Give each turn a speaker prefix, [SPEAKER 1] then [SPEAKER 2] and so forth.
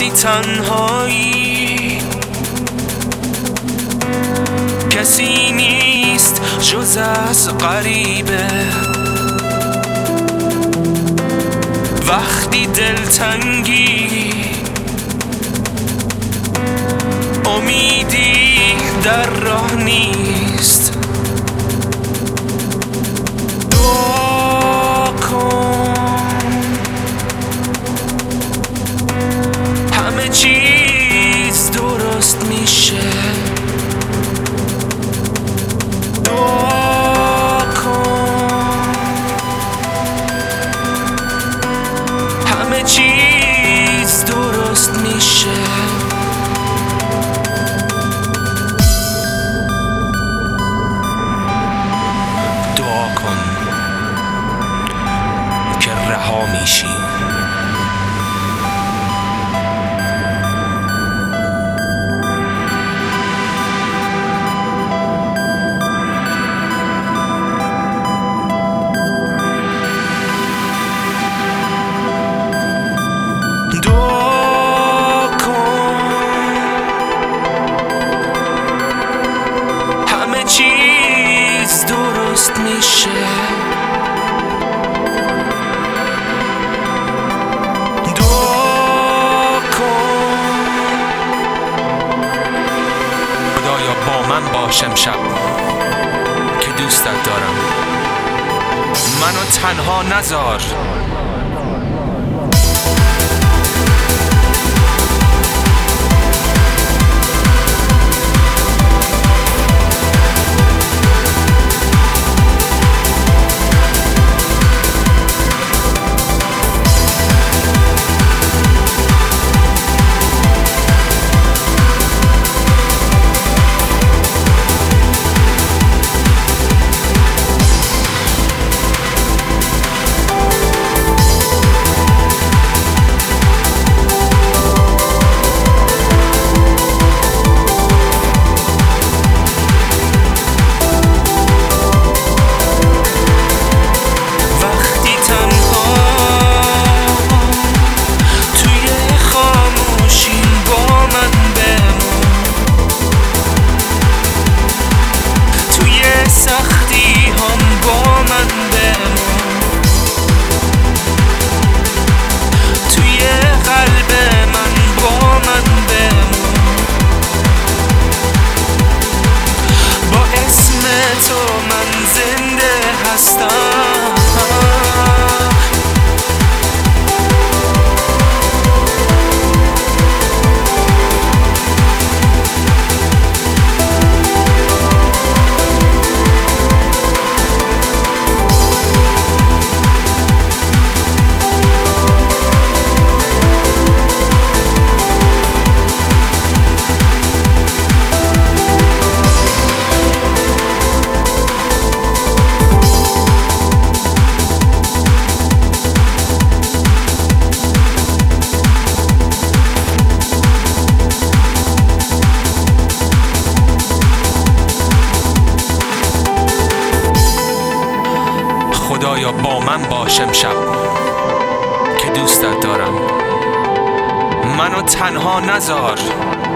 [SPEAKER 1] وقتی تنهایی کسی نیست جز از غریبه، وقتی دلتنگی امیدی در راه نیست، دعا کن همه چیز درست میشه، دعا کن همه چیز درست میشه. دعا کن که رها میشی. دعا کن همه چیز درست میشه، دعا کن خدایا با من باش امشب که دوستت دارم، منو تنها نذار. سختی هم با من بمون، توی قلب من با من بمون، با اسم تو من زنده هستم. خدایا با من باش امشب که دوستت دارم، منو تنها نذار.